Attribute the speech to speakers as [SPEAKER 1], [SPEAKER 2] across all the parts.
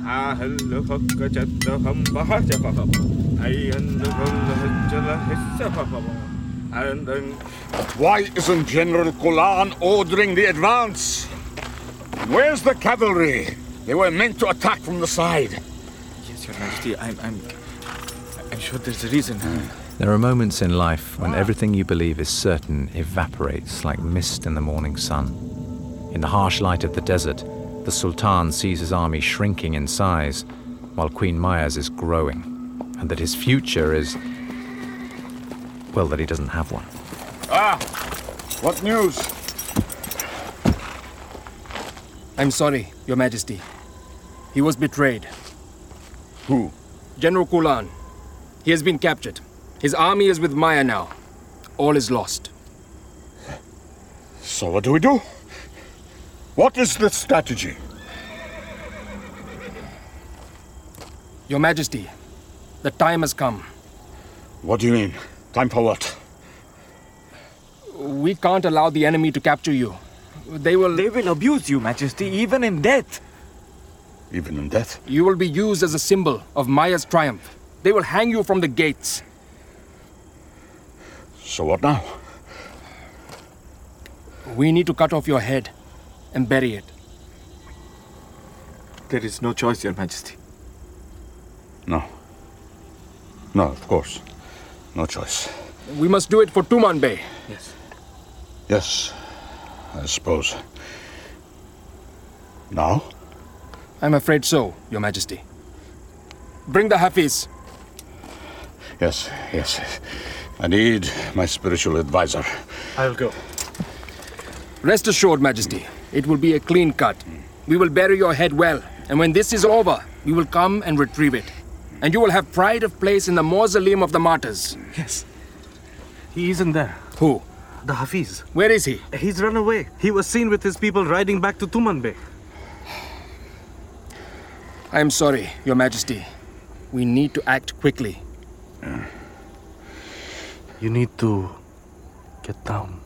[SPEAKER 1] Why isn't General Kulan ordering the advance? Where's the cavalry? They were meant to attack from the side.
[SPEAKER 2] Yes, Your Majesty, I'm sure there's a reason.
[SPEAKER 3] There are moments in life when everything you believe is certain evaporates like mist in the morning sun. In the harsh light of the desert, the Sultan sees his army shrinking in size, while Queen Maya's is growing, and that his future is, well, that he doesn't have one.
[SPEAKER 1] Ah! What news?
[SPEAKER 4] I'm sorry, Your Majesty. He was betrayed.
[SPEAKER 1] Who?
[SPEAKER 4] General Kulan. He has been captured. His army is with Maya now. All is lost.
[SPEAKER 1] So what do we do? What is the strategy?
[SPEAKER 4] Your Majesty, the time has come.
[SPEAKER 1] What do you mean? Time for what?
[SPEAKER 4] We can't allow the enemy to capture you. They will
[SPEAKER 2] abuse you, Majesty, even in death.
[SPEAKER 1] Even in death?
[SPEAKER 4] You will be used as a symbol of Maya's triumph. They will hang you from the gates.
[SPEAKER 1] So what now?
[SPEAKER 4] We need to cut off your head and bury it.
[SPEAKER 2] There is no choice, Your Majesty.
[SPEAKER 1] No. No, of course. No choice.
[SPEAKER 4] We must do it for Tuman Bey.
[SPEAKER 2] Yes.
[SPEAKER 1] Yes, I suppose. Now?
[SPEAKER 4] I'm afraid so, Your Majesty. Bring the Hafiz.
[SPEAKER 1] Yes. I need my spiritual advisor.
[SPEAKER 2] I'll go.
[SPEAKER 4] Rest assured, Majesty, it will be a clean cut. We will bury your head well, and when this is over, we will come and retrieve it. And you will have pride of place in the mausoleum of the martyrs.
[SPEAKER 5] Yes. He isn't there.
[SPEAKER 4] Who?
[SPEAKER 5] The Hafiz.
[SPEAKER 4] Where is he?
[SPEAKER 5] He's run away. He was seen with his people riding back to Tuman Bey.
[SPEAKER 4] I am sorry, Your Majesty. We need to act quickly.
[SPEAKER 5] You need to get down.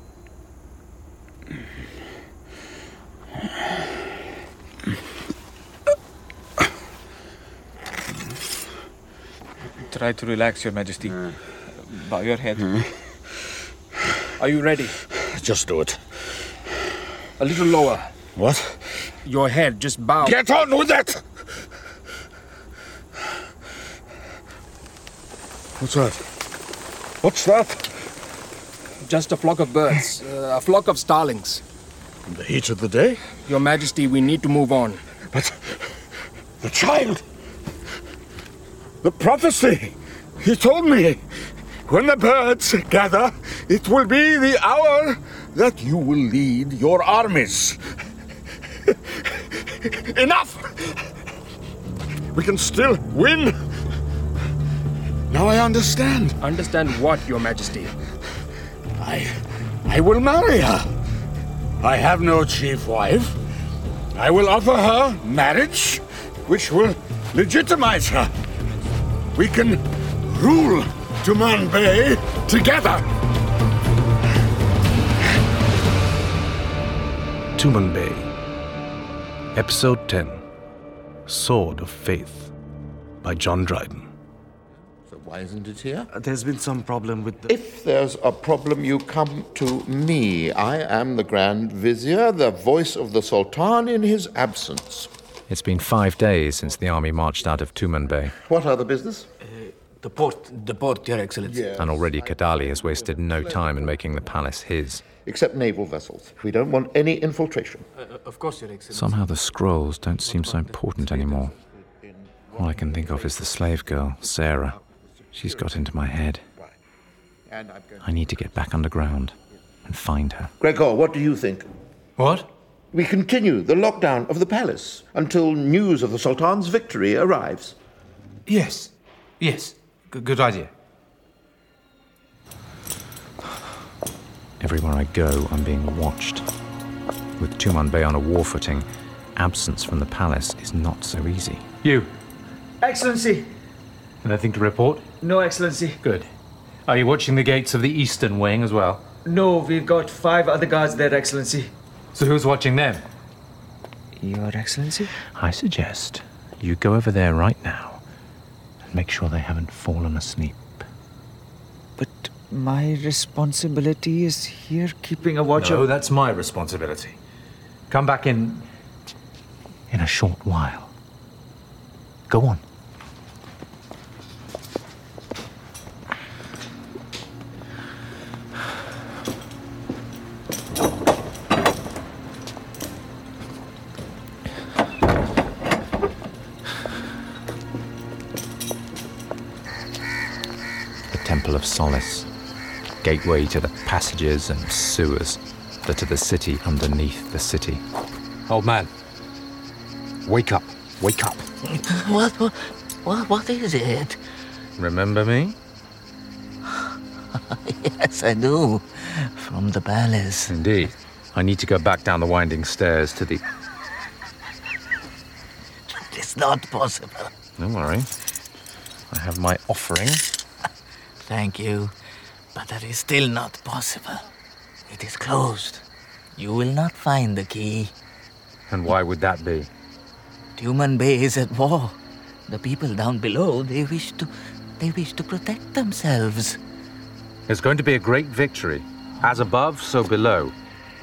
[SPEAKER 2] Try to relax, Your Majesty. Bow your head.
[SPEAKER 4] Are you ready?
[SPEAKER 1] Just do it.
[SPEAKER 4] A little lower.
[SPEAKER 1] What?
[SPEAKER 4] Your head, just bow.
[SPEAKER 1] Get on with it! What's that? What's that?
[SPEAKER 4] Just a flock of birds. A flock of starlings.
[SPEAKER 1] In the heat of the day?
[SPEAKER 4] Your Majesty, we need to move on.
[SPEAKER 1] But the child! The prophecy! He told me, when the birds gather, it will be the hour that you will lead your armies. Enough! We can still win. Now I understand.
[SPEAKER 4] Understand what, Your Majesty?
[SPEAKER 1] I will marry her. I have no chief wife. I will offer her marriage, which will legitimize her. We can rule Tuman Bey together.
[SPEAKER 5] Tuman Bey. Episode 10. Sword of Faith by John Dryden.
[SPEAKER 6] So why isn't it here?
[SPEAKER 5] There's been some problem with the...
[SPEAKER 6] If there's a problem, you come to me. I am the Grand Vizier, the voice of the Sultan in his absence.
[SPEAKER 3] It's been 5 days since the army marched out of Tuman Bey,
[SPEAKER 6] What other business?
[SPEAKER 4] The port, Your Excellency.
[SPEAKER 6] Yes.
[SPEAKER 3] and already Kadali has wasted no time in making the palace his.
[SPEAKER 6] Except naval vessels. We don't want any infiltration.
[SPEAKER 4] Of course, Your Excellency.
[SPEAKER 3] Somehow the scrolls don't seem so important anymore. All I can think of is the slave girl, Sarah. She's got into my head.
[SPEAKER 6] And I'm going
[SPEAKER 3] I need to get back underground and find her.
[SPEAKER 6] Gregor, what do you think?
[SPEAKER 4] What?
[SPEAKER 6] We continue the lockdown of the palace until news of the Sultan's victory arrives.
[SPEAKER 7] Yes. Good idea.
[SPEAKER 3] Everywhere I go, I'm being watched. With Tuman Bey on a war footing, absence from the palace is not so easy.
[SPEAKER 7] You.
[SPEAKER 8] Excellency!
[SPEAKER 7] Anything to report?
[SPEAKER 8] No, Excellency.
[SPEAKER 7] Good. Are you watching the gates of the eastern wing as well?
[SPEAKER 8] No, we've got 5 other guards there, Excellency.
[SPEAKER 7] So who's watching them?
[SPEAKER 8] Your Excellency?
[SPEAKER 3] I suggest You go over there right now and make sure they haven't fallen asleep.
[SPEAKER 8] But my responsibility is here keeping a watch
[SPEAKER 3] No,
[SPEAKER 8] of...
[SPEAKER 3] that's my responsibility. Come back in a short while. Go on. Temple of Solace, gateway to the passages and sewers that are the city underneath the city.
[SPEAKER 1] Old man, wake up, wake up.
[SPEAKER 9] What is it?
[SPEAKER 3] Remember me?
[SPEAKER 9] Yes, I do. From the palace.
[SPEAKER 3] Indeed. I need to go back down the winding stairs to the...
[SPEAKER 9] It's not possible.
[SPEAKER 3] Don't worry. I have my offering.
[SPEAKER 9] Thank you, but that is still not possible. It is closed. You will not find the key.
[SPEAKER 3] And why would that be?
[SPEAKER 9] Tuman Bay is at war. The people down below, they wish to protect themselves.
[SPEAKER 3] It's going to be a great victory. As above, so below.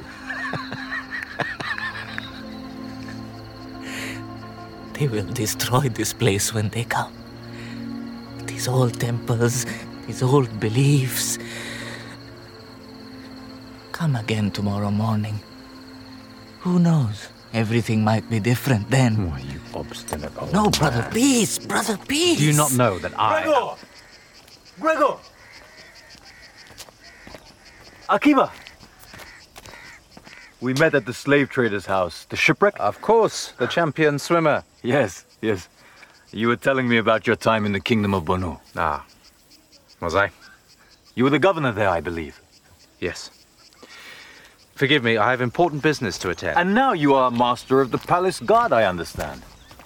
[SPEAKER 9] They will destroy this place when they come. These old temples, these old beliefs. Come again tomorrow morning. Who knows? Everything might be different then.
[SPEAKER 3] Why, you obstinate old
[SPEAKER 9] No,
[SPEAKER 3] man.
[SPEAKER 9] brother, peace, brother, peace.
[SPEAKER 3] Do you not know that I...
[SPEAKER 8] Gregor! Akiva! We met at the slave trader's house, the shipwreck.
[SPEAKER 3] Of course, the champion swimmer.
[SPEAKER 8] Yes. You were telling me about your time in the kingdom of Bonu.
[SPEAKER 3] Ah, was I?
[SPEAKER 8] You were the governor there, I believe.
[SPEAKER 3] Yes. Forgive me, I have important business to attend.
[SPEAKER 8] And now you are master of the palace guard, I understand.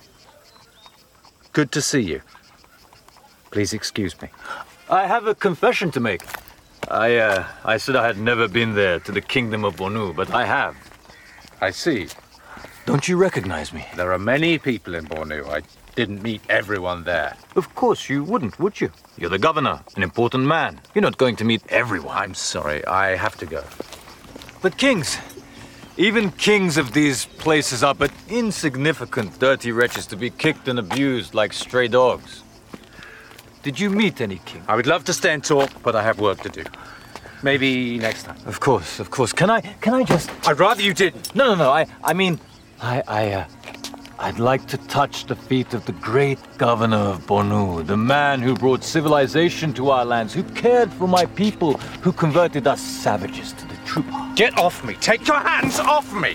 [SPEAKER 3] Good to see you. Please excuse me.
[SPEAKER 8] I have a confession to make. I said I had never been there to the kingdom of Bonu, but I have.
[SPEAKER 3] I see.
[SPEAKER 8] Don't you recognize me?
[SPEAKER 3] There are many people in Bornu. I didn't meet everyone there.
[SPEAKER 8] Of course you wouldn't, would you? You're the governor, an important man. You're not going to meet everyone.
[SPEAKER 3] I'm sorry, I have to go.
[SPEAKER 8] But kings, even kings of these places are but insignificant, dirty wretches to be kicked and abused like stray dogs. Did you meet any king?
[SPEAKER 3] I would love to stay and talk, but I have work to do. Maybe next time.
[SPEAKER 8] Of course. Can I just...
[SPEAKER 3] I'd rather you didn't.
[SPEAKER 8] No. I mean, I'd like to touch the feet of the great governor of Bonu, the man who brought civilization to our lands, who cared for my people, who converted us savages to the true path.
[SPEAKER 3] Get off me! Take your hands off me!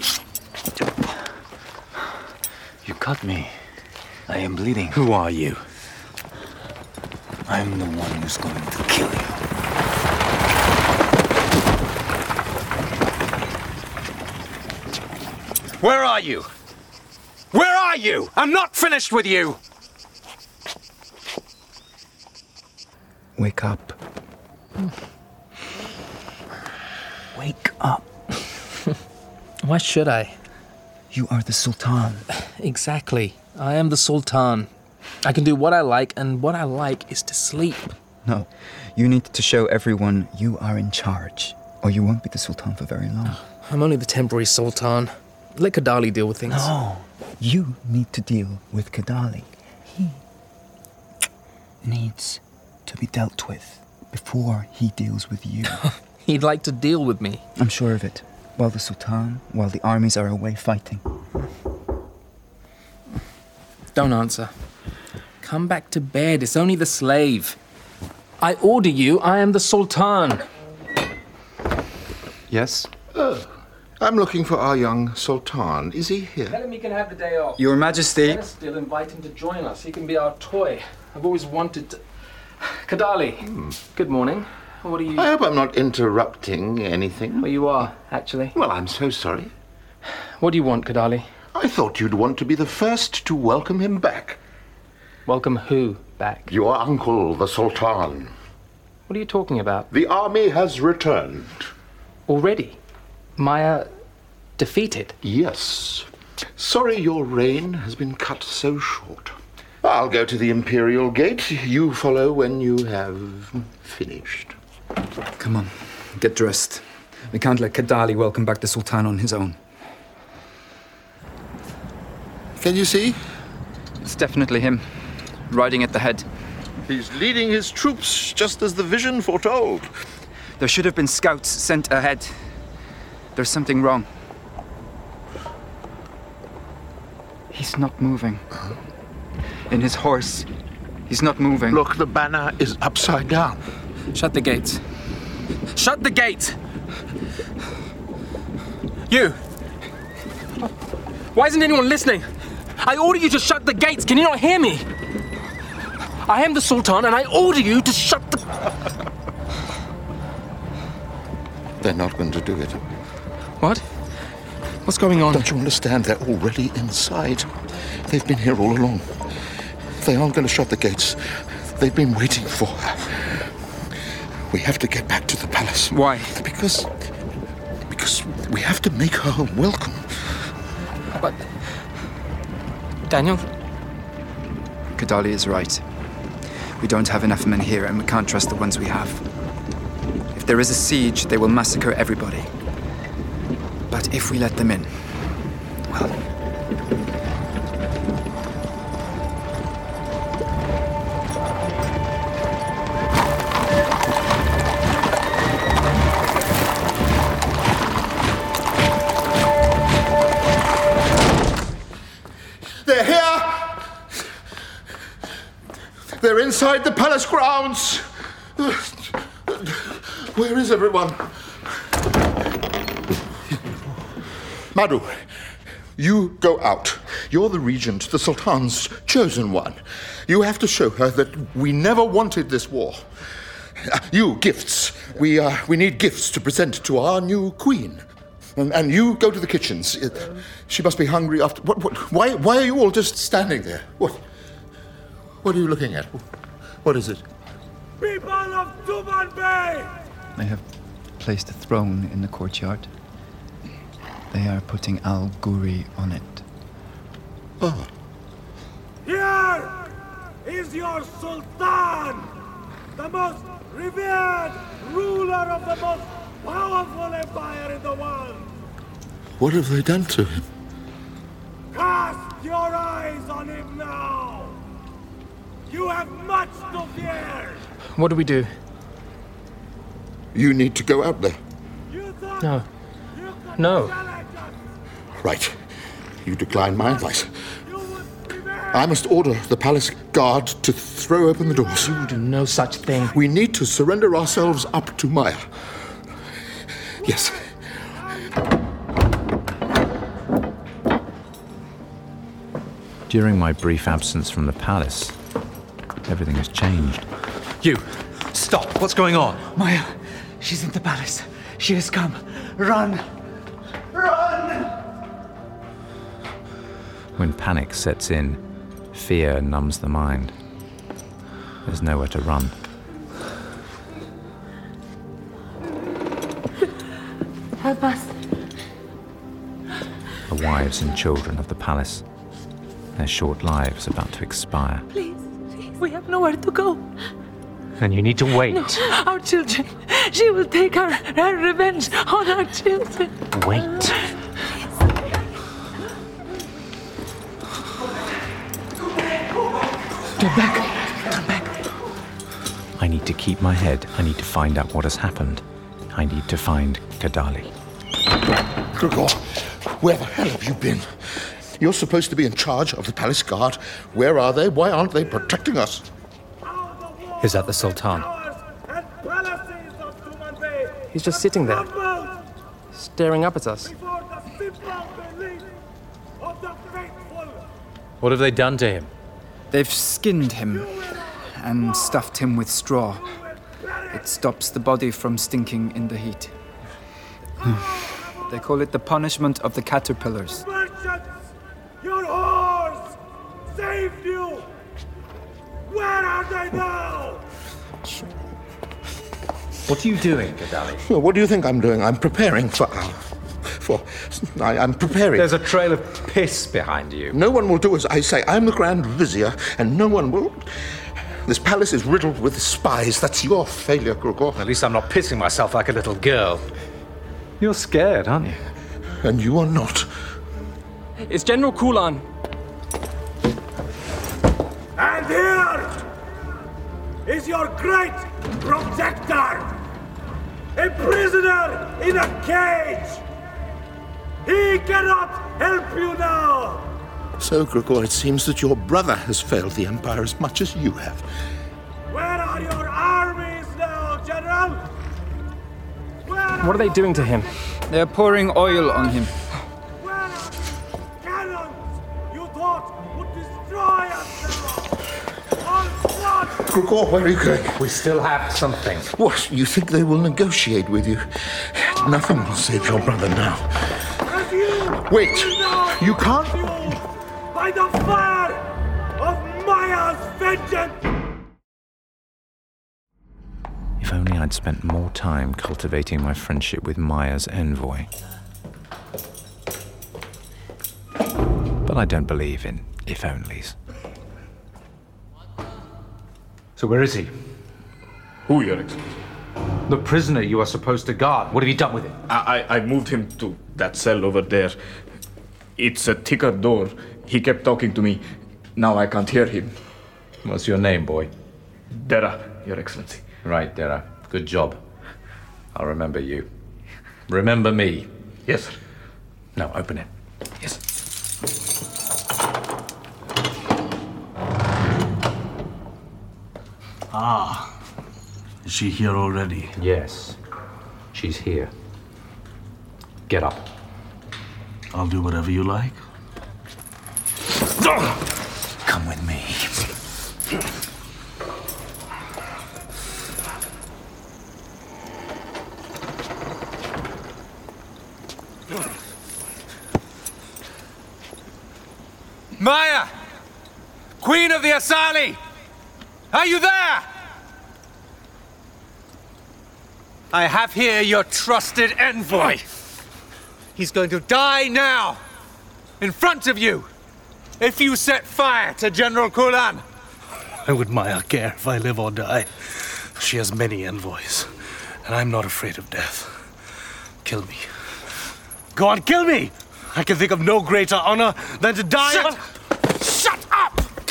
[SPEAKER 8] You cut me. I am bleeding.
[SPEAKER 3] Who are you?
[SPEAKER 8] I'm the one who's going to kill you.
[SPEAKER 3] Where are you? Where are you? I'm not finished with you!
[SPEAKER 10] Wake up. Wake up.
[SPEAKER 4] Why should I?
[SPEAKER 10] You are the Sultan.
[SPEAKER 4] Exactly. I am the Sultan. I can do what I like, and what I like is to sleep.
[SPEAKER 10] No, you need to show everyone you are in charge, or you won't be the Sultan for very long.
[SPEAKER 4] I'm only the temporary Sultan. Let Kadali deal with things.
[SPEAKER 10] No, you need to deal with Kadali. He needs to be dealt with before he deals with you.
[SPEAKER 4] He'd like to deal with me.
[SPEAKER 10] I'm sure of it. While the armies are away fighting.
[SPEAKER 4] Don't answer. Come back to bed. It's only the slave. I order you. I am the Sultan.
[SPEAKER 6] Yes? I'm looking for our young Sultan. Is he here?
[SPEAKER 4] Tell him he can have the day off.
[SPEAKER 5] Your Majesty.
[SPEAKER 4] Let us still invite him to join us. He can be our toy. I've always wanted to... Kadali, good morning. What are you...
[SPEAKER 6] I hope I'm not interrupting anything.
[SPEAKER 4] Well, you are, actually.
[SPEAKER 6] Well, I'm so sorry.
[SPEAKER 4] What do you want, Kadali?
[SPEAKER 6] I thought you'd want to be the first to welcome him back.
[SPEAKER 4] Welcome who back?
[SPEAKER 6] Your uncle, the Sultan.
[SPEAKER 4] What are you talking about?
[SPEAKER 6] The army has returned.
[SPEAKER 4] Already? Maya defeated?
[SPEAKER 6] Yes. Sorry your reign has been cut so short. I'll go to the Imperial Gate. You follow when you have finished.
[SPEAKER 10] Come on, get dressed. We can't let Kadali welcome back the Sultan on his own.
[SPEAKER 6] Can you see?
[SPEAKER 10] It's definitely him, riding at the head.
[SPEAKER 6] He's leading his troops just as the vision foretold.
[SPEAKER 10] There should have been scouts sent ahead. There's something wrong. He's not moving. In his horse, he's not moving.
[SPEAKER 6] Look, the banner is upside down.
[SPEAKER 4] Shut the gates. Shut the gate! You! Why isn't anyone listening? I order you to shut the gates. Can you not hear me? I am the Sultan, and I order you to shut the...
[SPEAKER 6] They're not going to do it.
[SPEAKER 4] What? What's going on?
[SPEAKER 6] Don't you understand? They're already inside. They've been here all along. They aren't going to shut the gates. They've been waiting for her. We have to get back to the palace.
[SPEAKER 4] Why?
[SPEAKER 6] Because we have to make her welcome.
[SPEAKER 4] But... Daniel?
[SPEAKER 10] Kadali is right. We don't have enough men here, and we can't trust the ones we have. If there is a siege, they will massacre everybody. But if we let them in, well...
[SPEAKER 6] They're here! They're inside the palace grounds! Where is everyone? Madhu, you go out. You're the regent, the Sultan's chosen one. You have to show her that we never wanted this war. You, gifts. We need gifts to present to our new queen. And you go to the kitchens. She must be hungry after... Why are you all just standing there? What are you looking at? What is it?
[SPEAKER 11] People of Tumanbay!
[SPEAKER 10] They have placed a throne in the courtyard. They are putting Al Ghuri on it.
[SPEAKER 6] Oh.
[SPEAKER 11] Here is your Sultan, the most revered ruler of the most powerful empire in the world.
[SPEAKER 6] What have they done to him?
[SPEAKER 11] Cast your eyes on him now. You have much to fear.
[SPEAKER 4] What do we do?
[SPEAKER 6] You need to go out there.
[SPEAKER 4] No. No.
[SPEAKER 6] Right. You decline my advice. I must order the palace guard to throw open the doors.
[SPEAKER 4] You will do no such thing.
[SPEAKER 6] We need to surrender ourselves up to Maya. Yes.
[SPEAKER 3] During my brief absence from the palace, everything has changed.
[SPEAKER 7] You! Stop! What's going on?
[SPEAKER 9] Maya, she's in the palace. She has come. Run! Run!
[SPEAKER 3] When panic sets in, fear numbs the mind. There's nowhere to run.
[SPEAKER 12] Help us.
[SPEAKER 3] The wives and children of the palace, their short lives about to expire.
[SPEAKER 12] Please, we have nowhere to go.
[SPEAKER 7] And you need to wait.
[SPEAKER 12] No, our children. She will take her revenge on our children.
[SPEAKER 7] Wait.
[SPEAKER 12] Turn back. Turn back.
[SPEAKER 3] I need to keep my head. I need to find out what has happened. I need to find Kadali.
[SPEAKER 6] Grigor, where the hell have you been? You're supposed to be in charge of the palace guard. Where are they? Why aren't they protecting us?
[SPEAKER 7] Is that the Sultan?
[SPEAKER 4] He's just sitting there, staring up at us.
[SPEAKER 7] What have they done to him?
[SPEAKER 10] They've skinned him and stuffed him with straw. It stops the body from stinking in the heat. They call it the punishment of the caterpillars.
[SPEAKER 11] Merchants! Your whores saved you! Where are they now?
[SPEAKER 7] What are you doing, Kadali?
[SPEAKER 6] What do you think I'm doing? I'm preparing for I'm preparing.
[SPEAKER 3] There's a trail of piss behind you.
[SPEAKER 6] No one will do as I say. I'm the Grand Vizier, and no one will... This palace is riddled with spies. That's your failure, Grigor.
[SPEAKER 3] At least I'm not pissing myself like a little girl. You're scared, aren't you?
[SPEAKER 6] And you are not.
[SPEAKER 4] It's General Kulan.
[SPEAKER 11] And here is your great protector, a prisoner in a cage. He cannot help you now.
[SPEAKER 6] So, Grigor, it seems that your brother has failed the Empire as much as you have.
[SPEAKER 11] Where are your armies now, General?
[SPEAKER 4] What are they doing to him?
[SPEAKER 10] They're pouring oil on him.
[SPEAKER 11] Where are cannons you thought would destroy us now? On what?
[SPEAKER 6] Grigor, where are you going?
[SPEAKER 3] We still have something.
[SPEAKER 6] What? You think they will negotiate with you? Nothing will save your brother now. Wait! You can't...
[SPEAKER 11] By the fire of Maya's vengeance!
[SPEAKER 3] If only I'd spent more time cultivating my friendship with Maya's envoy. But I don't believe in if-onlys.
[SPEAKER 7] So where is he?
[SPEAKER 2] Who, Your Excellency?
[SPEAKER 7] The prisoner you are supposed to guard. What have you done with him?
[SPEAKER 2] I moved him to that cell over there. It's a thicker door. He kept talking to me. Now I can't hear him.
[SPEAKER 3] What's your name, boy?
[SPEAKER 2] Dera, Your Excellency.
[SPEAKER 3] Right, Dera. Good job. I'll remember you. Remember me.
[SPEAKER 2] Yes, sir.
[SPEAKER 3] Now, open it.
[SPEAKER 2] Yes.
[SPEAKER 5] Ah. Is she here already?
[SPEAKER 3] Yes. She's here. Get up.
[SPEAKER 5] I'll do whatever you like.
[SPEAKER 3] Come with me.
[SPEAKER 13] Maya! Queen of the Asali! Are you there? I have here your trusted envoy. He's going to die now, in front of you, if you set fire to General Kulan.
[SPEAKER 5] Why would Maya care if I live or die? She has many envoys, and I'm not afraid of death. Kill me. Go on, kill me! I can think of no greater honor than to die.
[SPEAKER 13] Shut up!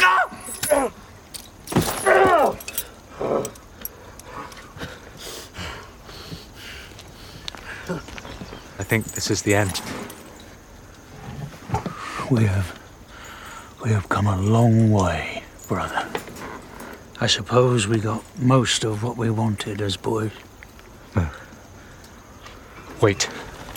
[SPEAKER 3] I think this is the end.
[SPEAKER 5] We have come a long way, brother. I suppose we got most of what we wanted as boys.
[SPEAKER 3] Wait.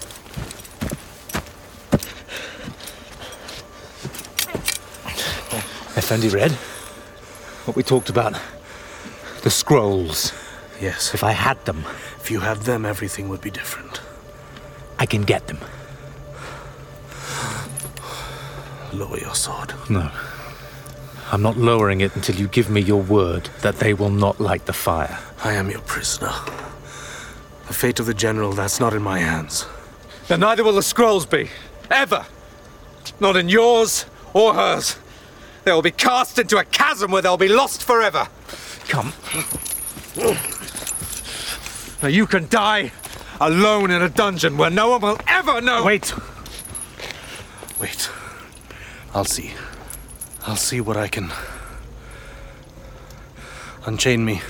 [SPEAKER 3] Effendi read what we talked about. The scrolls.
[SPEAKER 5] Yes.
[SPEAKER 3] If I had them.
[SPEAKER 5] If you had them, everything would be different.
[SPEAKER 3] I can get them.
[SPEAKER 5] Lower your sword.
[SPEAKER 3] No. I'm not lowering it until you give me your word that they will not light the fire.
[SPEAKER 5] I am your prisoner. The fate of the general, that's not in my hands.
[SPEAKER 13] Then neither will the scrolls be. Ever. Not in yours or hers. They will be cast into a chasm where they'll be lost forever.
[SPEAKER 3] Come.
[SPEAKER 13] Now you can die alone in a dungeon where no one will ever know.
[SPEAKER 5] Wait. I'll see. I'll see what I can. Unchain me.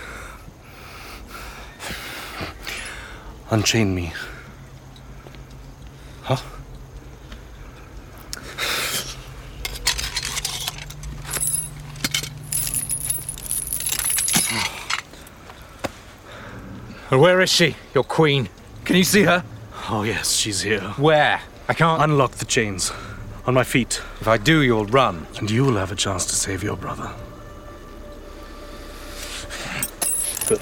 [SPEAKER 5] Unchain me. Huh?
[SPEAKER 13] Where is she, your queen? Can you see her?
[SPEAKER 5] Oh yes, she's here.
[SPEAKER 13] Where? I can't...
[SPEAKER 5] Unlock the chains. On my feet.
[SPEAKER 13] If I do, you'll run.
[SPEAKER 5] And you will have a chance to save your brother. Good.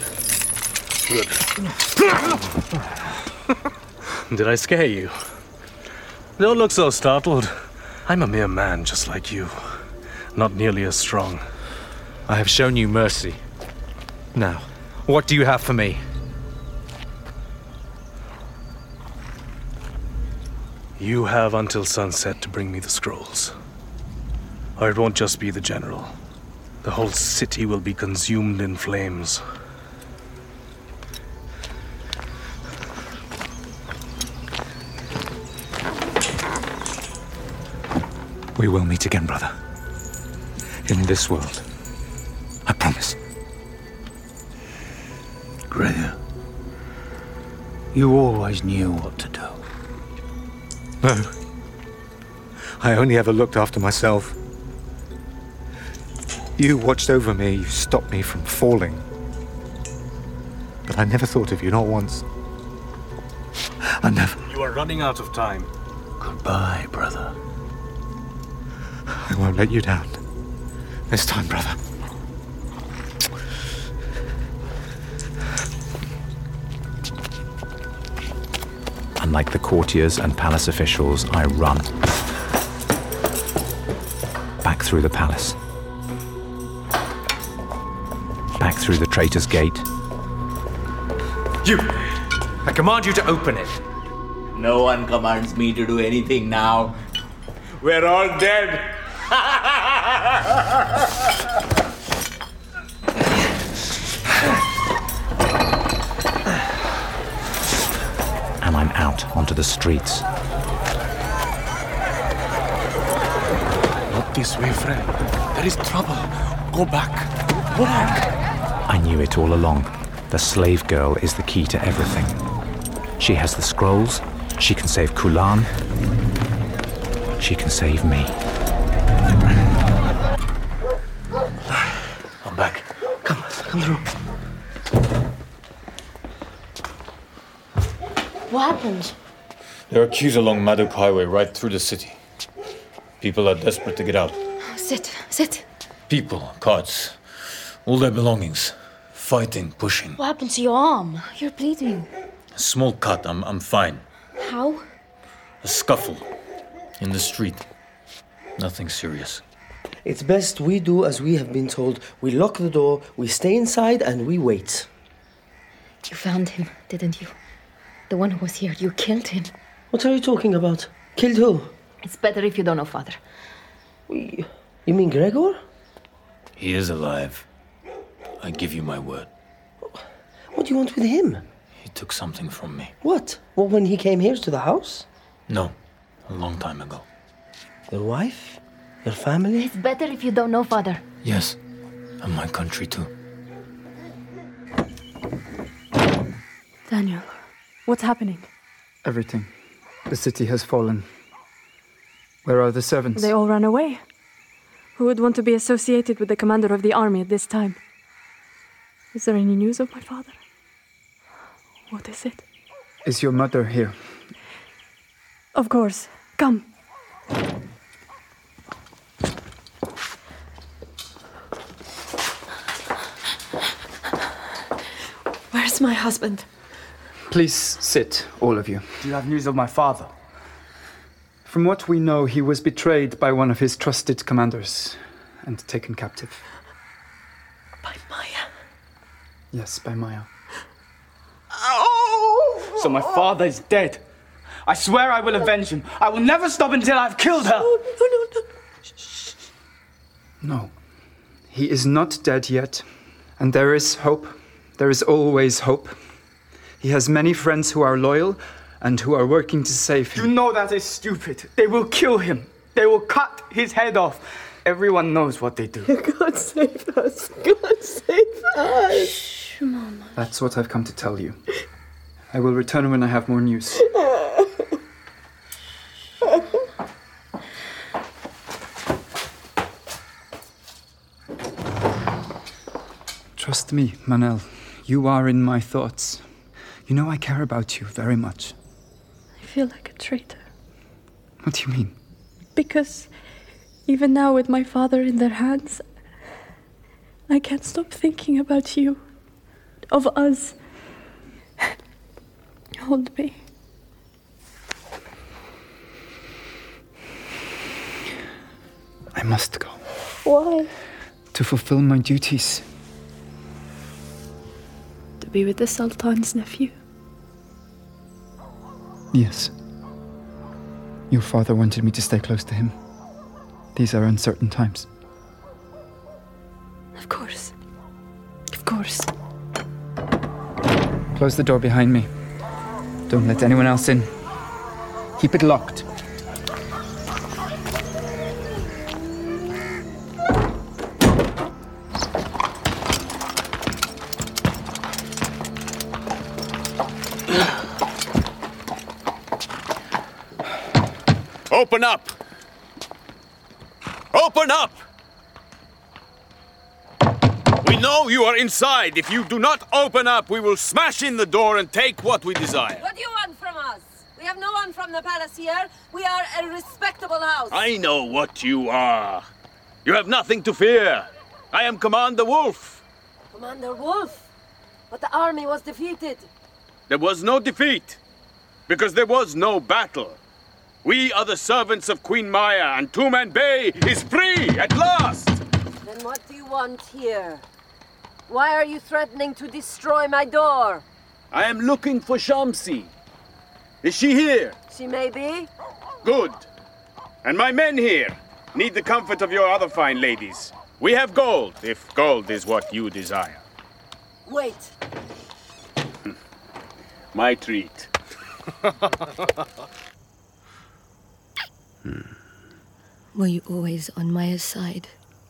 [SPEAKER 5] Did I scare you? Don't look so startled. I'm a mere man just like you. Not nearly as strong.
[SPEAKER 13] I have shown you mercy. Now, what do you have for me?
[SPEAKER 5] You have until sunset to bring me the scrolls. Or it won't just be the general. The whole city will be consumed in flames.
[SPEAKER 3] We will meet again, brother. In this world. I promise.
[SPEAKER 14] Greya, you always knew what to do.
[SPEAKER 15] No. I only ever looked after myself. You watched over me, you stopped me from falling. But I never thought of you, not once. I never.
[SPEAKER 5] You are running out of time.
[SPEAKER 14] Goodbye, brother.
[SPEAKER 15] I won't let you down. This time, brother.
[SPEAKER 3] Unlike the courtiers and palace officials, I run. Back through the palace. Back through the Traitor's Gate.
[SPEAKER 16] You! I command you to open it.
[SPEAKER 9] No one commands me to do anything now. We're all dead.
[SPEAKER 3] And I'm out onto the streets.
[SPEAKER 5] Not this way, friend. There is trouble. Go back. Go back.
[SPEAKER 3] I knew it all along. The slave girl is the key to everything. She has the scrolls. She can save Kulan. She can save me.
[SPEAKER 14] I'm back. Come through.
[SPEAKER 17] What happened?
[SPEAKER 2] There are queues along Maduk Highway right through the city. People are desperate to get out.
[SPEAKER 17] Sit.
[SPEAKER 2] People, carts, all their belongings. Fighting, pushing.
[SPEAKER 17] What happened to your arm? You're bleeding.
[SPEAKER 2] A small cut, I'm fine.
[SPEAKER 17] How?
[SPEAKER 2] A scuffle. In the street. Nothing serious.
[SPEAKER 18] It's best we do as we have been told. We lock the door, we stay inside, and we wait.
[SPEAKER 17] You found him, didn't you? The one who was here, you killed him.
[SPEAKER 18] What are you talking about? Killed who?
[SPEAKER 17] It's better if you don't know, Father.
[SPEAKER 18] You mean Gregor?
[SPEAKER 2] He is alive. I give you my word.
[SPEAKER 18] What do you want with him?
[SPEAKER 2] He took something from me.
[SPEAKER 18] What? Well, when he came here to the house?
[SPEAKER 2] No, a long time ago.
[SPEAKER 18] Your wife? Your family?
[SPEAKER 17] It's better if you don't know, Father.
[SPEAKER 2] Yes, and my country too.
[SPEAKER 19] Daniel, what's happening?
[SPEAKER 10] Everything. The city has fallen. Where are the servants?
[SPEAKER 19] They all ran away. Who would want to be associated with the commander of the army at this time? Is there any news of my father? What is it?
[SPEAKER 10] Is your mother here?
[SPEAKER 19] Of course. Come. Where's my husband?
[SPEAKER 10] Please sit, all of you.
[SPEAKER 20] Do you have news of my father?
[SPEAKER 10] From what we know, he was betrayed by one of his trusted commanders and taken captive.
[SPEAKER 19] By Maya?
[SPEAKER 10] Yes, by Maya.
[SPEAKER 20] Oh! So my father is dead. I swear I will avenge him. I will never stop until I've killed her.
[SPEAKER 19] No.
[SPEAKER 10] No. He is not dead yet. And there is hope. There is always hope. He has many friends who are loyal and who are working to save him.
[SPEAKER 20] You know that is stupid. They will kill him. They will cut his head off. Everyone knows what they do.
[SPEAKER 19] God save us. God save us.
[SPEAKER 17] Shh, Mama.
[SPEAKER 10] That's what I've come to tell you. I will return when I have more news. Trust me, Manel. You are in my thoughts. You know I care about you very much.
[SPEAKER 19] I feel like a traitor.
[SPEAKER 10] What do you mean?
[SPEAKER 19] Because even now with my father in their hands, I can't stop thinking about you, of us. Hold me.
[SPEAKER 10] I must go.
[SPEAKER 19] Why?
[SPEAKER 10] To fulfill my duties.
[SPEAKER 19] To be with the Sultan's nephew.
[SPEAKER 10] Yes. Your father wanted me to stay close to him. These are uncertain times.
[SPEAKER 17] Of course. Of course.
[SPEAKER 10] Close the door behind me. Don't let anyone else in. Keep it locked.
[SPEAKER 21] Open up! Open up! We know you are inside. If you do not open up, we will smash in the door and take what we desire.
[SPEAKER 22] What do you want from us? We have no one from the palace here. We are a respectable house.
[SPEAKER 21] I know what you are. You have nothing to fear. I am Commander Wolf.
[SPEAKER 22] Commander Wolf? But the army was defeated.
[SPEAKER 21] There was no defeat, because there was no battle. We are the servants of Queen Maya, and Tumen Bay is free at last!
[SPEAKER 22] Then what do you want here? Why are you threatening to destroy my door?
[SPEAKER 21] I am looking for Shamsi. Is she here?
[SPEAKER 22] She may be.
[SPEAKER 21] Good. And my men here need the comfort of your other fine ladies. We have gold, if gold is what you desire.
[SPEAKER 22] Wait.
[SPEAKER 21] My treat.
[SPEAKER 17] Were you always on Maya's side?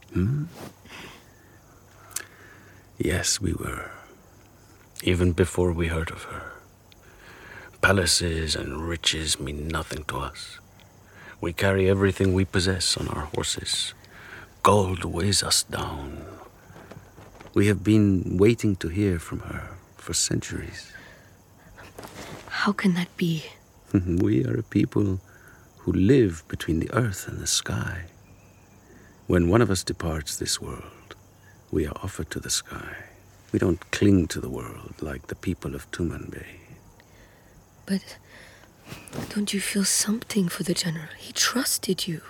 [SPEAKER 23] Yes, we were. Even before we heard of her. Palaces and riches mean nothing to us. We carry everything we possess on our horses. Gold weighs us down. We have been waiting to hear from her for centuries.
[SPEAKER 17] How can that be?
[SPEAKER 23] We are a people who live between the earth and the sky. When one of us departs this world, we are offered to the sky. We don't cling to the world like the people of Tumen Bay.
[SPEAKER 17] But don't you feel something for the general? He trusted you.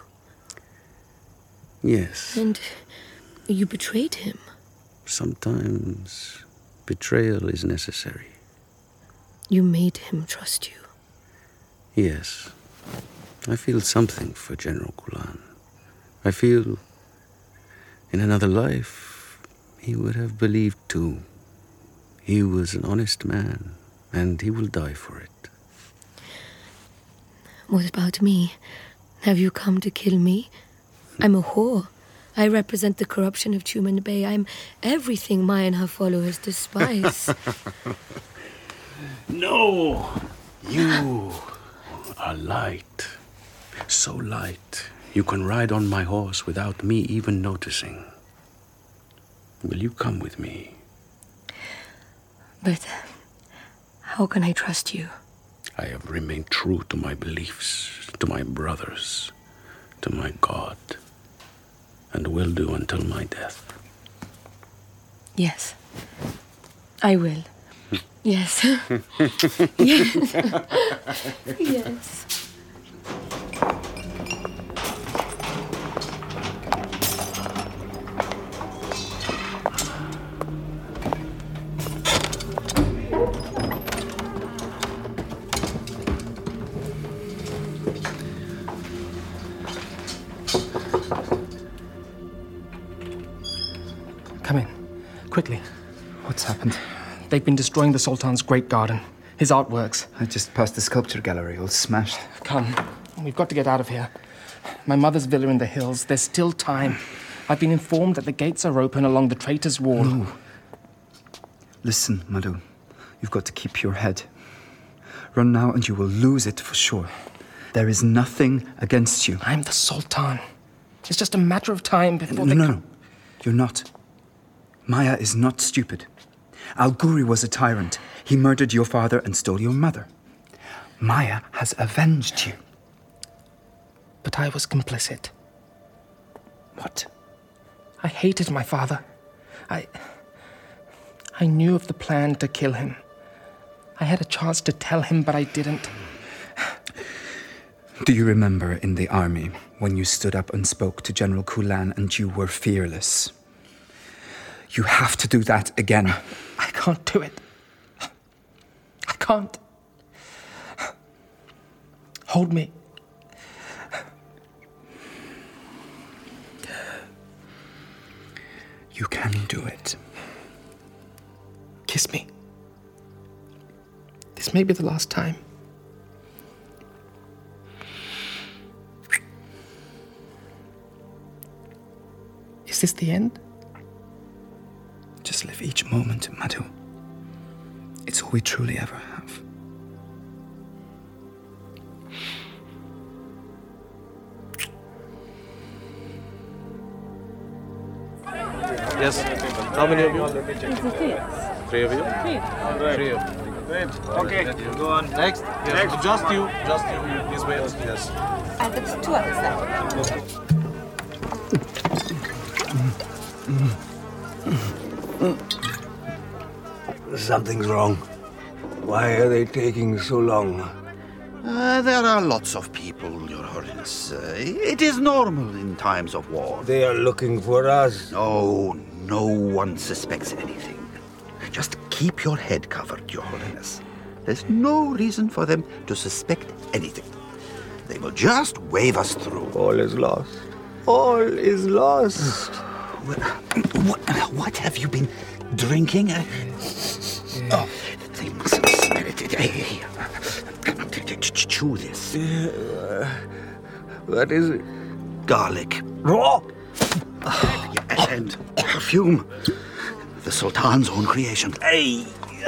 [SPEAKER 23] Yes.
[SPEAKER 17] And you betrayed him.
[SPEAKER 23] Sometimes betrayal is necessary.
[SPEAKER 17] You made him trust you.
[SPEAKER 23] Yes. I feel something for General Kulan. I feel in another life he would have believed too. He was an honest man, and he will die for it.
[SPEAKER 17] What about me? Have you come to kill me? I'm a whore. I represent the corruption of Tumen Bay. I'm everything Maya and her followers despise.
[SPEAKER 23] No! You are light. So light, you can ride on my horse without me even noticing. Will you come with me?
[SPEAKER 17] But how can I trust you?
[SPEAKER 23] I have remained true to my beliefs, to my brothers, to my God, and will do until my death.
[SPEAKER 17] Yes, I will. Yes. Yes. Yes.
[SPEAKER 4] Come in. Quickly.
[SPEAKER 10] What's happened?
[SPEAKER 4] They've been destroying the Sultan's great garden. His artworks.
[SPEAKER 10] I just passed the sculpture gallery, all smashed.
[SPEAKER 4] Come. We've got to get out of here. My mother's villa in the hills. There's still time. I've been informed that the gates are open along the Traitor's Wall.
[SPEAKER 10] No. Listen, Madhu. You've got to keep your head. Run now and you will lose it for sure. There is nothing against you.
[SPEAKER 4] I'm the Sultan. It's just a matter of time before
[SPEAKER 10] No. You're not. Maya is not stupid. Al-Ghuri was a tyrant. He murdered your father and stole your mother. Maya has avenged you.
[SPEAKER 4] But I was complicit.
[SPEAKER 10] What?
[SPEAKER 4] I hated my father. I knew of the plan to kill him. I had a chance to tell him, but I didn't.
[SPEAKER 10] Do you remember in the army when you stood up and spoke to General Kulan and you were fearless? You have to do that again.
[SPEAKER 4] I can't do it. I can't. Hold me.
[SPEAKER 10] You can do it.
[SPEAKER 4] Kiss me. This may be the last time. Is this the end?
[SPEAKER 10] Just live each moment, Madhu. It's all we truly ever have.
[SPEAKER 5] Yes. How many of you? 3 of you? 3 of you.
[SPEAKER 11] Wait. Okay, go on.
[SPEAKER 5] Next. Yes.
[SPEAKER 11] Next.
[SPEAKER 5] Just you. Please wait. Yes.
[SPEAKER 22] And it's 2 others left.
[SPEAKER 14] Something's wrong. Why are they taking so long?
[SPEAKER 1] There are lots of people, Your Holiness. It is normal in times of war.
[SPEAKER 14] They are looking for us.
[SPEAKER 1] No one suspects anything. Just keep your head covered, Your Holiness. There's no reason for them to suspect anything. They will just wave us through.
[SPEAKER 14] All is lost. All is lost.
[SPEAKER 1] What have you been drinking? Oh, they mustn't smell it. Chew this.
[SPEAKER 14] What is it?
[SPEAKER 1] Garlic.
[SPEAKER 14] Raw?
[SPEAKER 1] And perfume. The Sultan's own creation.
[SPEAKER 14] Hey!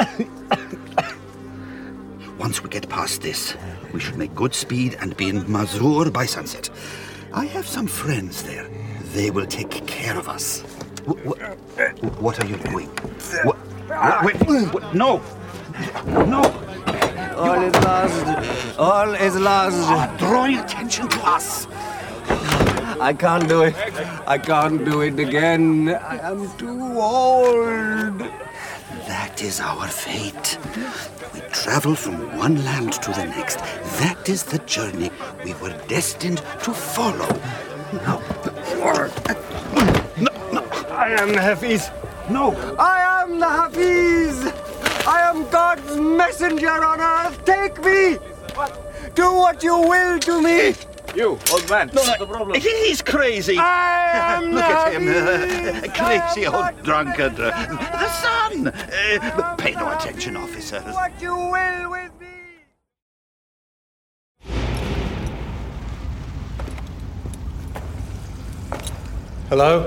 [SPEAKER 1] Once we get past this, we should make good speed and be in Mazur by sunset. I have some friends there. They will take care of us. What are you doing? Wait, no! No!
[SPEAKER 14] All is lost. All is lost.
[SPEAKER 1] Drawing attention to us.
[SPEAKER 14] I can't do it. I can't do it again. I am too old.
[SPEAKER 1] That is our fate. We travel from one land to the next. That is the journey we were destined to follow. No.
[SPEAKER 14] I am Hafiz.
[SPEAKER 1] No.
[SPEAKER 14] I am the Hafiz. I am God's messenger on earth. Take me. Do what you will to me.
[SPEAKER 2] You, old man.
[SPEAKER 1] No,
[SPEAKER 2] what's the problem?
[SPEAKER 1] He's crazy.
[SPEAKER 14] I am
[SPEAKER 1] Look at him.
[SPEAKER 14] Hafiz.
[SPEAKER 1] Crazy old drunkard. The sun. Pay no attention, officer.
[SPEAKER 14] What you will with me.
[SPEAKER 13] Hello?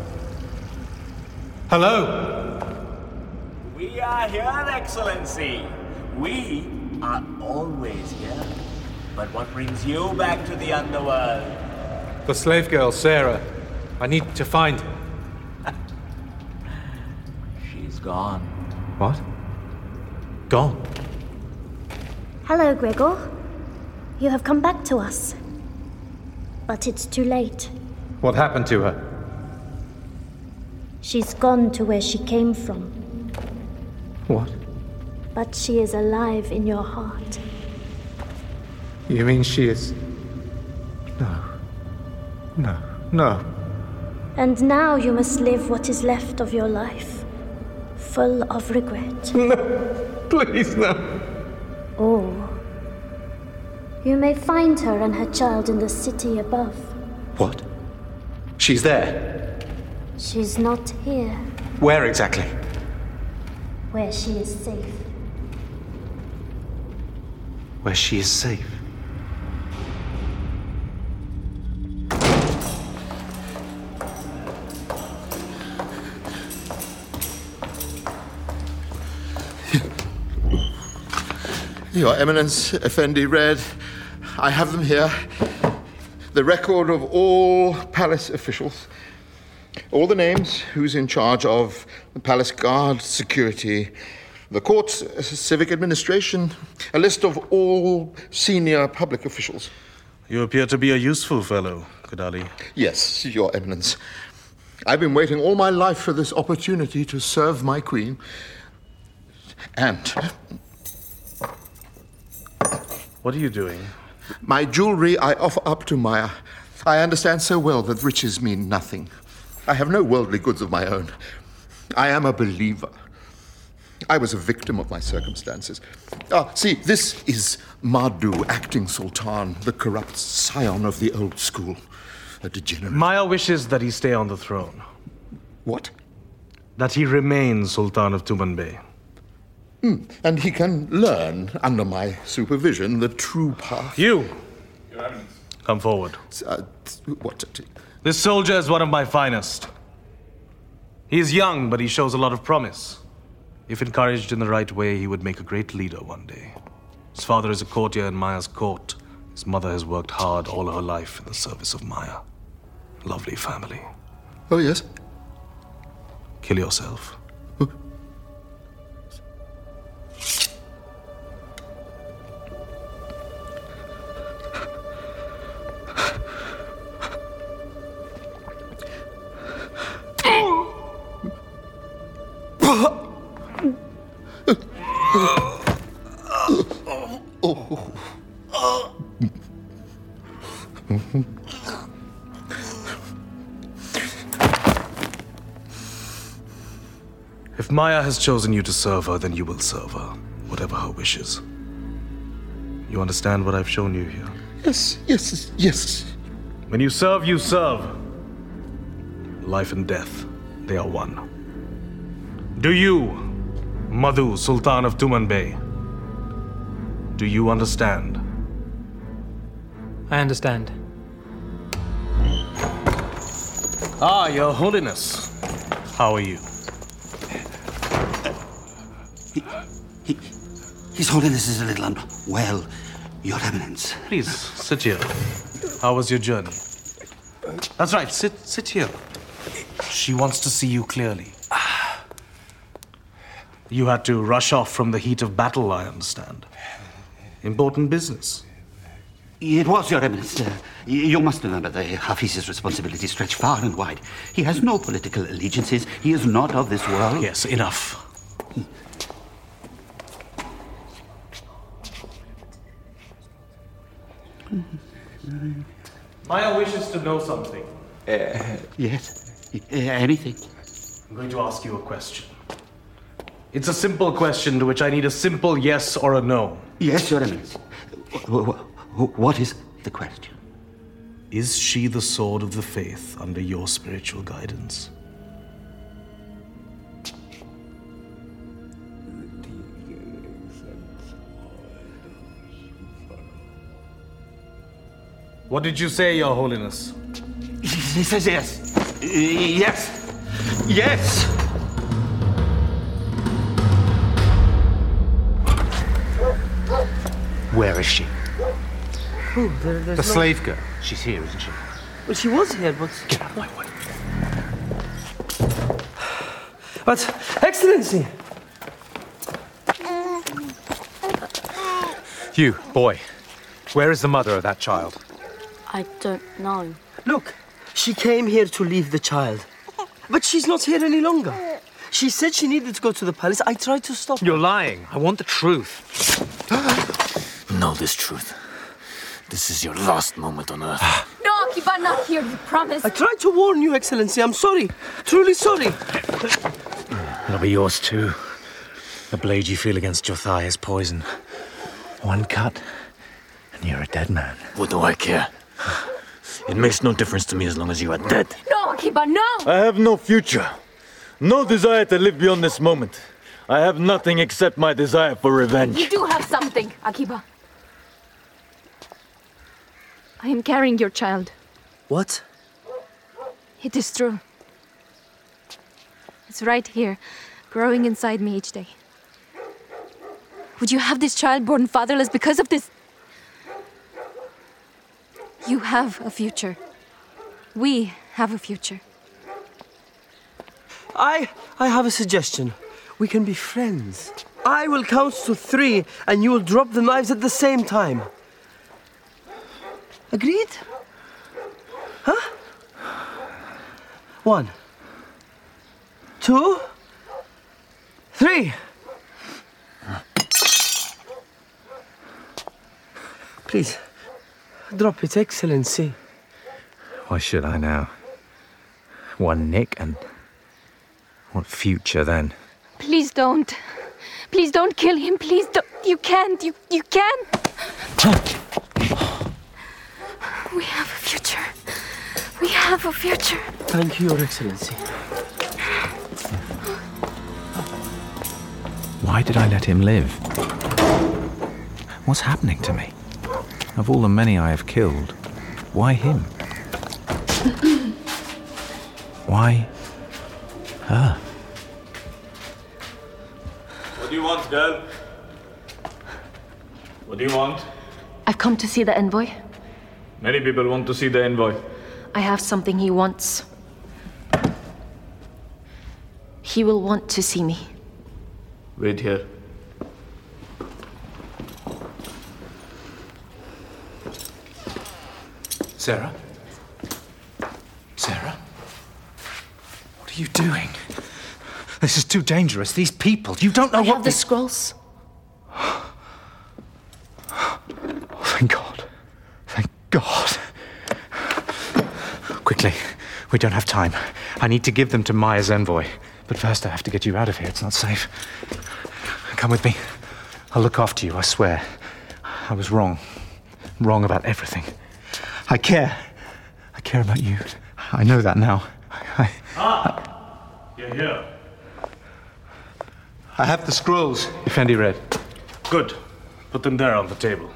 [SPEAKER 13] Hello?
[SPEAKER 8] We are here, Excellency. We are always here. But what brings you back to the underworld?
[SPEAKER 13] The slave girl, Sarah. I need to find her.
[SPEAKER 8] She's gone.
[SPEAKER 13] What? Gone?
[SPEAKER 12] Hello, Gregor. You have come back to us. But it's too late.
[SPEAKER 13] What happened to her?
[SPEAKER 12] She's gone to where she came from.
[SPEAKER 13] What?
[SPEAKER 12] But she is alive in your heart.
[SPEAKER 13] You mean she is... No.
[SPEAKER 12] And now you must live what is left of your life, full of regret.
[SPEAKER 13] No, please, no.
[SPEAKER 12] Or you may find her and her child in the city above.
[SPEAKER 13] What? She's there?
[SPEAKER 12] She's not here,
[SPEAKER 13] Where exactly?
[SPEAKER 12] where she is safe.
[SPEAKER 13] Where she is safe.
[SPEAKER 6] Your Eminence, Effendi read. I have them here. The record of all palace officials. All the names, who's in charge of the palace guard, security, the courts, civic administration, a list of all senior public officials.
[SPEAKER 5] You appear to be a useful fellow, Kadali.
[SPEAKER 6] Yes, Your Eminence. I've been waiting all my life for this opportunity to serve my queen. And...
[SPEAKER 5] What are you doing?
[SPEAKER 6] My jewelry I offer up to Maya. I understand so well that riches mean nothing. I have no worldly goods of my own. I am a believer. I was a victim of my circumstances. See, this is Madhu, acting Sultan, the corrupt scion of the old school. A degenerate.
[SPEAKER 5] Maya wishes that he stay on the throne.
[SPEAKER 6] What?
[SPEAKER 5] that he remains Sultan of Tumanbay.
[SPEAKER 6] And he can learn, under my supervision, the true path.
[SPEAKER 5] You! Come forward.
[SPEAKER 6] What?
[SPEAKER 5] This soldier is one of my finest. He is young, but he shows a lot of promise. If encouraged in the right way, he would make a great leader one day. His father is a courtier in Maya's court. His mother has worked hard all her life in the service of Maya. Lovely family.
[SPEAKER 6] Oh, yes?
[SPEAKER 5] Kill yourself. If Maya has chosen you to serve her, then you will serve her, whatever her wishes. You understand what I've shown you here?
[SPEAKER 6] Yes.
[SPEAKER 5] When you serve, you serve. Life and death, they are one. Do you, Madhu, Sultan of Tumanbay, do you understand?
[SPEAKER 13] I understand.
[SPEAKER 5] Ah, Your Holiness. How are you?
[SPEAKER 1] His Holiness is a little unwell, Your Eminence.
[SPEAKER 5] Please, sit here. How was your journey? That's right, sit here. She wants to see you clearly. You had to rush off from the heat of battle, I understand. Important business.
[SPEAKER 1] It was, Your Eminence. You must remember the Hafiz's responsibilities stretch far and wide. He has no political allegiances. He is not of this world.
[SPEAKER 5] Yes, enough. Maya wishes to know something.
[SPEAKER 1] Yes. Anything.
[SPEAKER 5] I'm going to ask you a question. It's a simple question to which I need a simple yes or a no.
[SPEAKER 1] Yes, Your Eminence. What is the question?
[SPEAKER 5] Is she the sword of the faith under your spiritual guidance? What did you say, Your Holiness?
[SPEAKER 1] He says yes. Yes. Yes!
[SPEAKER 7] Where is she?
[SPEAKER 18] Who? There's
[SPEAKER 7] The
[SPEAKER 18] no...
[SPEAKER 7] slave girl. She's here, isn't she?
[SPEAKER 18] Well, she was here, but...
[SPEAKER 7] Get out of my way.
[SPEAKER 18] But, Excellency!
[SPEAKER 7] You, boy. Where is the mother of that child?
[SPEAKER 12] I don't know.
[SPEAKER 18] Look, she came here to leave the child. But she's not here any longer. She said she needed to go to the palace. I tried to stop her.
[SPEAKER 7] You're lying. I want the truth.
[SPEAKER 9] Know this truth. This is your last moment on Earth.
[SPEAKER 12] No, Akiba, not here, you promise.
[SPEAKER 18] I tried to warn you, Excellency. I'm sorry. Truly sorry.
[SPEAKER 7] It'll be yours too. The blade you feel against your thigh is poison. One cut, and you're a dead man.
[SPEAKER 9] What do I care? It makes no difference to me as long as you are dead.
[SPEAKER 12] No, Akiba, no!
[SPEAKER 15] I have no future. No desire to live beyond this moment. I have nothing except my desire for revenge.
[SPEAKER 12] You do have something, Akiba.
[SPEAKER 19] I am carrying your child.
[SPEAKER 18] What?
[SPEAKER 19] It is true. It's right here, growing inside me each day. Would you have this child born fatherless because of this? You have a future. We have a future.
[SPEAKER 18] I have a suggestion. We can be friends. I will count to 3, and you will drop the knives at the same time. Agreed? Huh? 1, 2, 3. Please, drop it, Excellency.
[SPEAKER 3] Why should I now? One nick and... what future then?
[SPEAKER 19] Please don't. Please don't kill him. Please don't. You can't. You can't. We have a future. We have a future.
[SPEAKER 18] Thank you, Your Excellency.
[SPEAKER 3] Why did I let him live? What's happening to me? Of all the many I have killed, why him? Why her?
[SPEAKER 2] What do you want, girl? What do you want?
[SPEAKER 16] I've come to see the envoy.
[SPEAKER 2] Many people want to see the envoy.
[SPEAKER 16] I have something he wants. He will want to see me.
[SPEAKER 2] Wait here.
[SPEAKER 3] Sarah? Sarah? What are you doing? This is too dangerous. These people, you don't know
[SPEAKER 16] I
[SPEAKER 3] what
[SPEAKER 16] have the scrolls.
[SPEAKER 3] Oh, thank God. Thank God. Quickly, we don't have time. I need to give them to Maya's envoy. But first I have to get you out of here. It's not safe. Come with me. I'll look after you, I swear. I was wrong. Wrong about everything. I care. I care about you. I know that now.
[SPEAKER 2] You're here.
[SPEAKER 5] I have the scrolls.
[SPEAKER 3] Effendi read.
[SPEAKER 5] Good. Put them there on the table.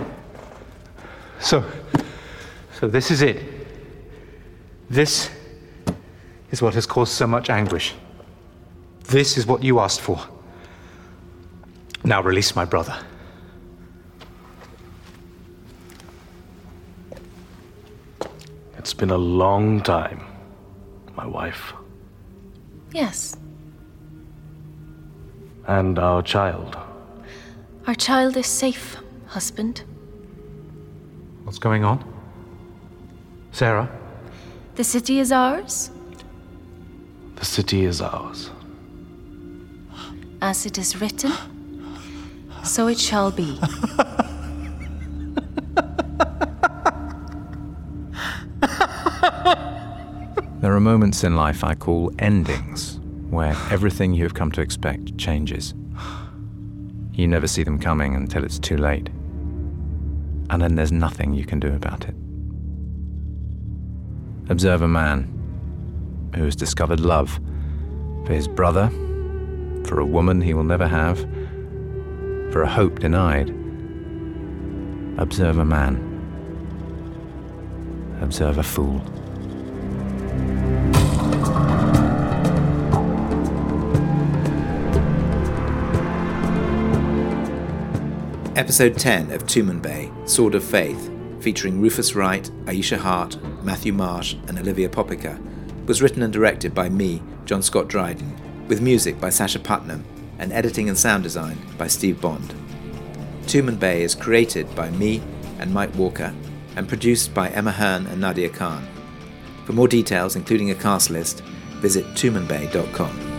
[SPEAKER 3] So this is it. This is what has caused so much anguish. This is what you asked for. Now release my brother.
[SPEAKER 5] It's been a long time, my wife.
[SPEAKER 16] Yes.
[SPEAKER 5] And our child.
[SPEAKER 16] Our child is safe, husband.
[SPEAKER 3] What's going on? Sarah?
[SPEAKER 16] The city is ours,
[SPEAKER 5] The city is ours.
[SPEAKER 16] as it is written. So it shall be.
[SPEAKER 3] There are moments in life I call endings, where everything you have come to expect changes. You never see them coming until it's too late. And then there's nothing you can do about it. Observe a man who has discovered love for his brother, for a woman he will never have, for a hope denied. Observe a man. Observe a fool.
[SPEAKER 20] Episode 10 of Tumanbay, Sword of Faith, featuring Rufus Wright, Aisha Hart, Matthew Marsh and Olivia Popica, was written and directed by me, John Scott Dryden, with music by Sasha Putnam and editing and sound design by Steve Bond. Tumanbay is created by me and Mike Walker and produced by Emma Hearn and Nadia Khan. For more details, including a cast list, visit tumanbay.com.